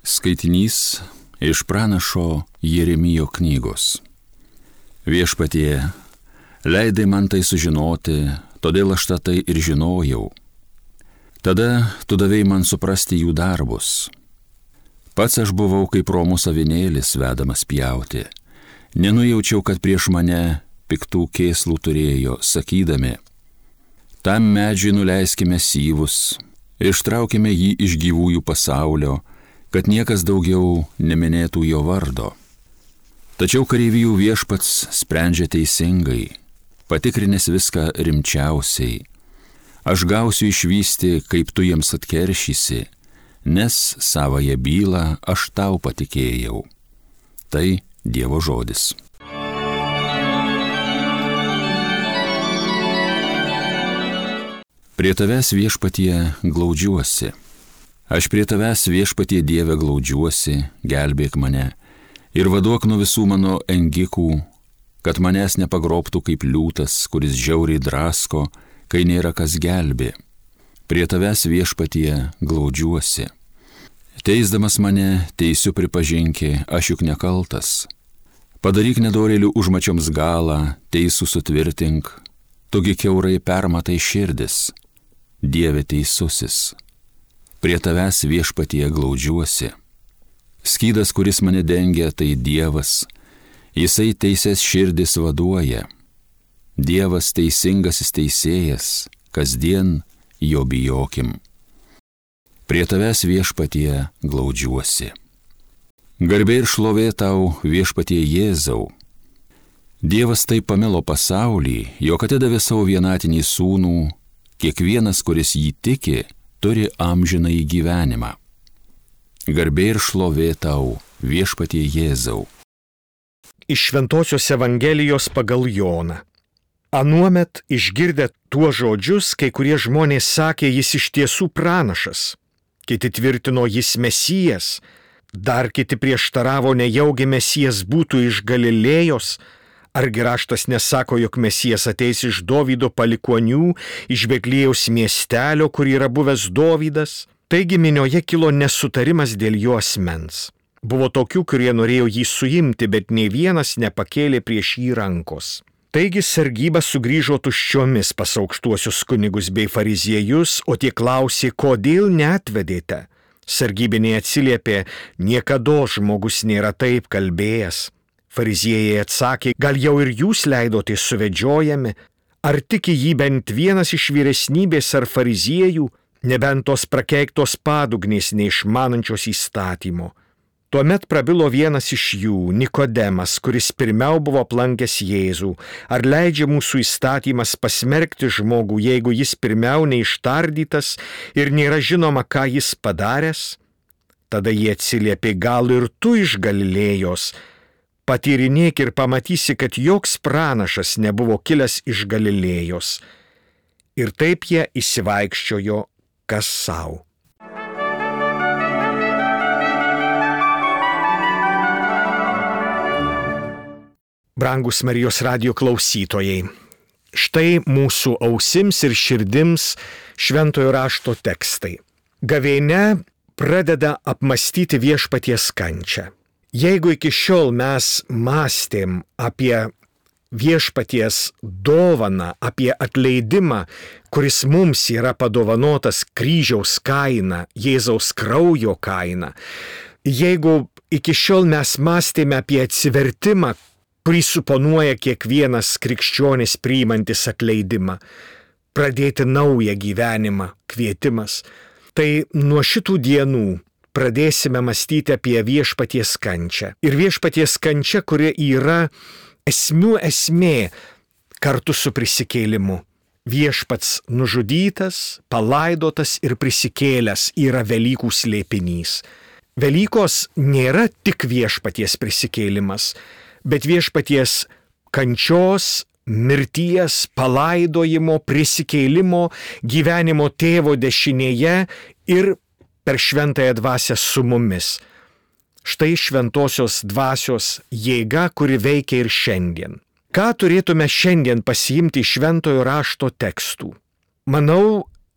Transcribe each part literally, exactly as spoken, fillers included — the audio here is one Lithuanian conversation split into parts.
Skaitinys iš pranašo Jeremijo knygos. Viešpatie, leidai man tai sužinoti, todėl aš tai ir žinojau. Tada tu davei man suprasti jų darbus. Pats aš buvau kaip romus avinėlis vedamas pjauti. Nenujaučiau, kad prieš mane piktų kėslų turėjo, sakydami, tam medžiui nuleiskime syvus, ištraukime jį iš gyvųjų pasaulio, kad niekas daugiau neminėtų jo vardo. Tačiau kareivijų viešpats sprendžia teisingai, patikrinęs viską rimčiausiai. Aš gausiu išvysti, kaip tu jiems atkeršysi, nes savąją bylą aš tau patikėjau. Tai Dievo žodis. Prie tavęs viešpatie glaudžiuosi. Aš prie tavęs viešpatie Dieve glaudžiuosi, gelbėk mane ir vaduok nuo visų mano engikų, kad manęs nepagrobtų kaip liūtas, kuris žiauriai drasko, kai nėra kas gelbė. Prie tavęs viešpatie glaudžiuosi. Teisdamas mane, teisiu pripažinki, aš juk nekaltas. Padaryk nedorėlių užmačioms galą, teisų sutvirtink, tugi kiaurai permatai širdis, Dieve teisusis. Prie tavęs viešpatie glaudžiuosi. Skydas, kuris mane dengia, tai Dievas, jisai teisės širdis vaduoja. Dievas teisingasis teisėjas, kasdien jo bijokim. Prie tavęs viešpatie glaudžiuosi. Garbė ir šlovė tau viešpatie Jėzau. Dievas taip pamilo pasaulį, jog atidavė savo vienatinį sūnų, kiekvienas, kuris jį tiki, turi amžinąjį gyvenimą. Garbė ir šlovė tau, viešpatie Jėzau. Iš Šventosios Evangelijos pagal Joną. Anuomet išgirdę tuos žodžius, kai kurie žmonės sakė, jis iš tiesų pranašas. Kiti tvirtino, jis Mesijas. Dar kiti prieštaravo, nejaugi Mesijas būtų iš Galilėjos. Argi raštas nesako, jog Mesijas ateis iš Dovydo palikuonių, iš Betliejaus miestelio, kur yra buvęs Dovydas? Taigi minioje kilo nesutarimas dėl jo asmens. Buvo tokių, kurie norėjo jį suimti, bet nei vienas nepakėlė prieš jį rankos. Taigi sargyba sugrįžo tuščiomis pas aukštuosius kunigus bei fariziejus, o tie klausė, kodėl neatvedėte? Sargybiniai atsiliepė, niekada žmogus nėra taip kalbėjęs. Fariziejai atsakė, gal jau ir jūs leidote suvedžiojami, ar tiki jį bent vienas iš vyresnybės ar fariziejų, nebent tos prakeiktos padugnės neišmanančios įstatymo. Tuomet prabilo vienas iš jų, Nikodemas, kuris pirmiau buvo aplankęs Jėzų, ar leidžia mūsų įstatymas pasmerkti žmogų, jeigu jis pirmiau neištardytas ir nėra žinoma, ką jis padaręs? Tada jie atsiliepė, gal ir tu iš Galilėjos. Patyrinėk ir pamatysi, kad joks pranašas nebuvo kilęs iš Galilėjos. Ir taip jie įsivaikščiojo kas sau. Brangus Marijos radijo klausytojai, štai mūsų ausims ir širdims šventojo rašto tekstai. Gavėnia pradeda apmąstyti viešpaties kančią. Jeigu iki šiol mes mąstėm apie viešpaties dovaną, apie atleidimą, kuris mums yra padovanotas kryžiaus kaina, Jėzaus kraujo kaina, jeigu iki šiol mes mąstėme apie atsivertimą, kurį suponuoja kiekvienas krikščionis priimantis atleidimą, pradėti naują gyvenimą, kvietimas, tai nuo šitų dienų pradėsime mąstyti apie viešpaties kančią. Ir viešpaties kančia, kuri yra esmių esmė kartu su prisikėlimu. Viešpats nužudytas, palaidotas ir prisikėlęs yra Velykų slėpinys. Velykos nėra tik viešpaties prisikėlimas, bet viešpaties kančios, mirties, palaidojimo, prisikėlimo, gyvenimo tėvo dešinėje ir per šventąją dvasią su mumis. Štai šventosios dvasios jėga, kuri veikia ir šiandien. Ką turėtume šiandien pasiimti iš šventojo rašto tekstų? Manau,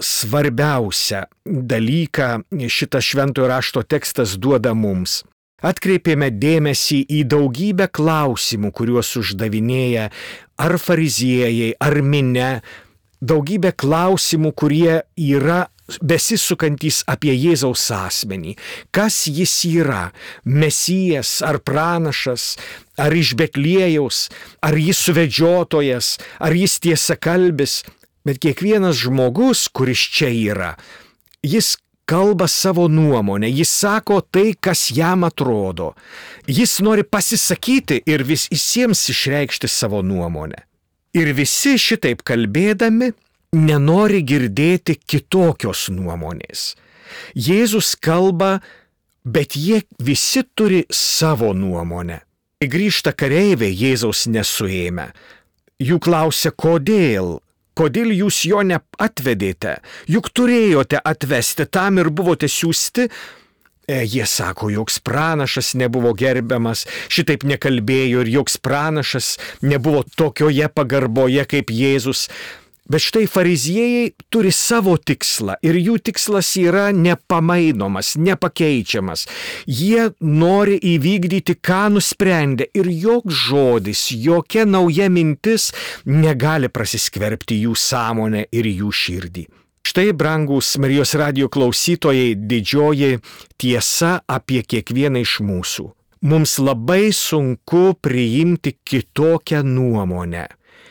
svarbiausią dalyką šitas šventojo rašto tekstas duoda mums. Atkreipėme dėmesį į daugybę klausimų, kuriuos uždavinėja ar fariziejai, ar minia, daugybę klausimų, kurie yra besisukantys apie Jėzaus asmenį. Kas jis yra? Mesijas ar pranašas, ar iš Betliejaus, ar jis suvedžiotojas, ar jis tiesakalbis. Bet kiekvienas žmogus, kuris čia yra, jis kalba savo nuomonę, jis sako tai, kas jam atrodo. Jis nori pasisakyti ir vis visiems išreikšti savo nuomonę. Ir visi šitaip kalbėdami nenori girdėti kitokios nuomonės. Jėzus kalba, bet jie visi turi savo nuomonę. Grįžta kareiviai Jėzaus nesuėmę. Jų klausia, kodėl? Kodėl jūs jo neatvedėte? Juk turėjote atvesti, tam ir buvote siųsti. E, jie sako, joks pranašas nebuvo gerbiamas, šitaip nekalbėjo ir joks pranašas nebuvo tokioje pagarboje kaip Jėzus. Bet štai fariziejai turi savo tikslą ir jų tikslas yra nepamainomas, nepakeičiamas. Jie nori įvykdyti, ką nusprendė ir joks žodis, jokia nauja mintis negali prasiskverbti jų sąmonę ir jų širdį. Štai, brangūs Marijos radijo klausytojai, didžioji tiesa apie kiekvieną iš mūsų. Mums labai sunku priimti kitokią nuomonę,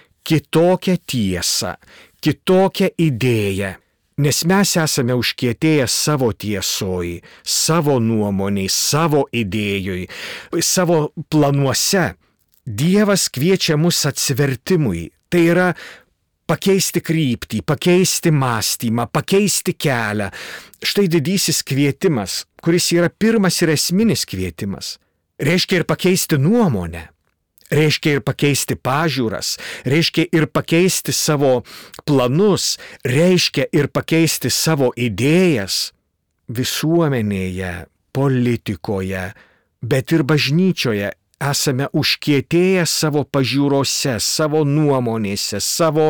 kitokią tiesą, kitokią idėją, nes mes esame užkietėję savo tiesoj, savo nuomoniai, savo idėjoj, savo planuose. Dievas kviečia mus atsivertimui, tai yra pakeisti kryptį, pakeisti mąstymą, pakeisti kelią. Štai didysis kvietimas, kuris yra pirmas ir esminis kvietimas, reiškia ir pakeisti nuomonę. Reiškia ir pakeisti pažiūras, reiškia ir pakeisti savo planus, reiškia ir pakeisti savo idėjas visuomenėje, politikoje, bet ir bažnyčioje. Esame užkietėję savo pažiūrose, savo nuomonėse, savo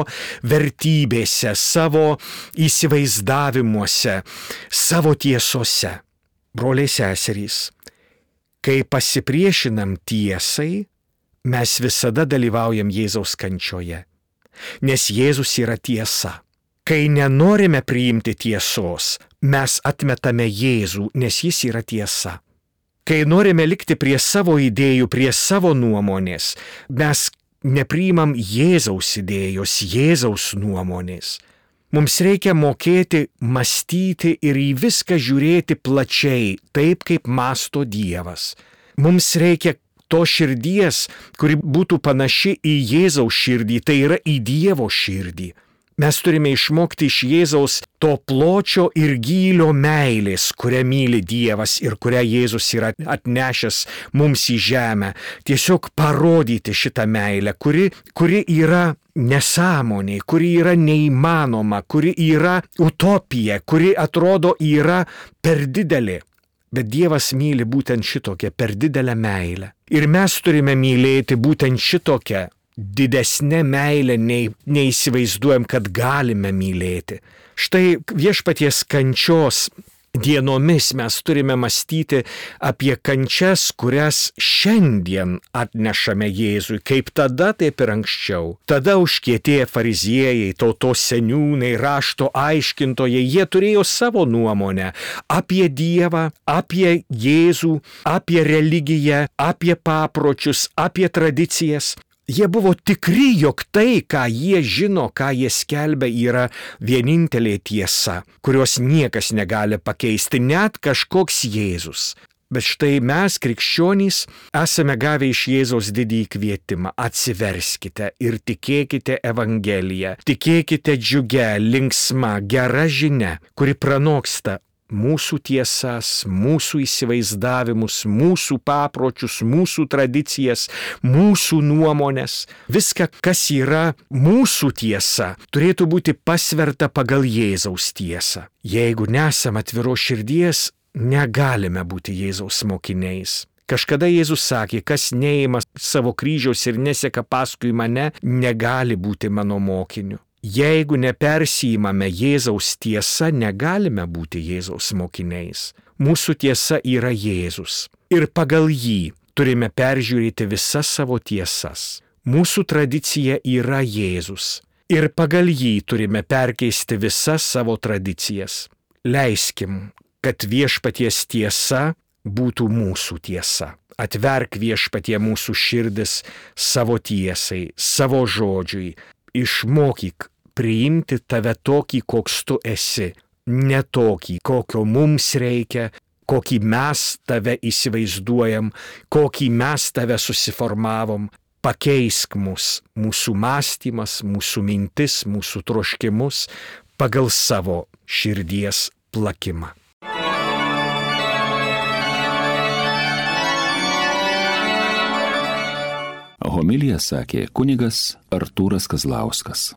vertybėse, savo įsivaizdavimuose, savo tiesose. Broliai seserys, kai pasipriešinam tiesai, mes visada dalyvaujam Jėzaus kančioje, nes Jėzus yra tiesa. Kai nenorime priimti tiesos, mes atmetame Jėzų, nes jis yra tiesa. Kai norime likti prie savo idėjų, prie savo nuomonės, mes nepriimam Jėzaus idėjos, Jėzaus nuomonės. Mums reikia mokėti mąstyti ir į viską žiūrėti plačiai, taip kaip mąsto Dievas. Mums reikia to širdies, kuri būtų panaši į Jėzaus širdį, tai yra į Dievo širdį. Mes turime išmokti iš Jėzaus to pločio ir gylio meilės, kurią myli Dievas ir kurią Jėzus yra atnešęs mums į žemę. Tiesiog parodyti šitą meilę, kuri, kuri yra nesąmonė, kuri yra neįmanoma, kuri yra utopija, kuri atrodo yra per didelė. Bet Dievas myli būtent šitokią per didelę meilę. Ir mes turime mylėti būtent šitokią didesnę meilę, nei neįsivaizduojam, kad galime mylėti. Štai viešpaties kančios dienomis mes turime mąstyti apie kančias, kurias šiandien atnešame Jėzui, kaip tada, taip ir anksčiau. Tada užkietėję fariziejai, tautos seniūnai, rašto aiškintojai, jie turėjo savo nuomonę apie Dievą, apie Jėzų, apie religiją, apie papročius, apie tradicijas. Jie buvo tikri, jog tai, ką jie žino, ką jie skelbia, yra vienintelė tiesa, kurios niekas negali pakeisti, net kažkoks Jėzus. Bet štai mes, krikščionys, esame gavę iš Jėzaus didįjį kvietimą. Atsiverskite ir tikėkite Evangeliją. Tikėkite džiugia, linksma, gera žinia, kuri pranoksta mūsų tiesas, mūsų įsivaizdavimus, mūsų papročius, mūsų tradicijas, mūsų nuomonės. Viską, kas yra mūsų tiesa, turėtų būti pasverta pagal Jėzaus tiesą. Jeigu nesam atviros širdies, negalime būti Jėzaus mokiniais. Kažkada Jėzus sakė, kas neima savo kryžiaus ir neseka paskui mane, negali būti mano mokiniu. Jeigu nepersijimame Jėzaus tiesa, negalime būti Jėzaus mokiniais. Mūsų tiesa yra Jėzus. Ir pagal jį turime peržiūrėti visas savo tiesas. Mūsų tradicija yra Jėzus. Ir pagal jį turime perkeisti visas savo tradicijas. Leiskim, kad viešpaties tiesa būtų mūsų tiesa. Atverk viešpatie mūsų širdis savo tiesai, savo žodžiui. Išmokyk priimti tave tokį, koks tu esi, ne tokį, kokio mums reikia, kokį mes tave įsivaizduojam, kokį mes tave susiformavom. Pakeisk mus, mūsų mąstymas, mūsų mintis, mūsų troškimus pagal savo širdies plakimą. Homiliją sakė kunigas Artūras Kazlauskas.